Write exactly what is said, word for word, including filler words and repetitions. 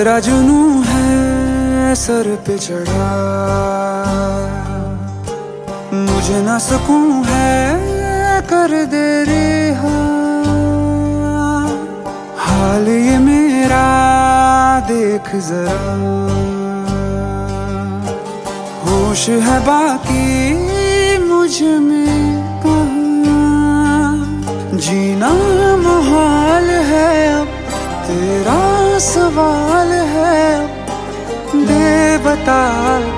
तेरा जुनू है सर पे चढ़ा, मुझे ना सुकून है कर दे रिहा। हाल ये मेरा देख जरा, होश है बाकी मुझ में कहाँ। जीना मुहाल है अब, तेरा सवाल है अब, दे बता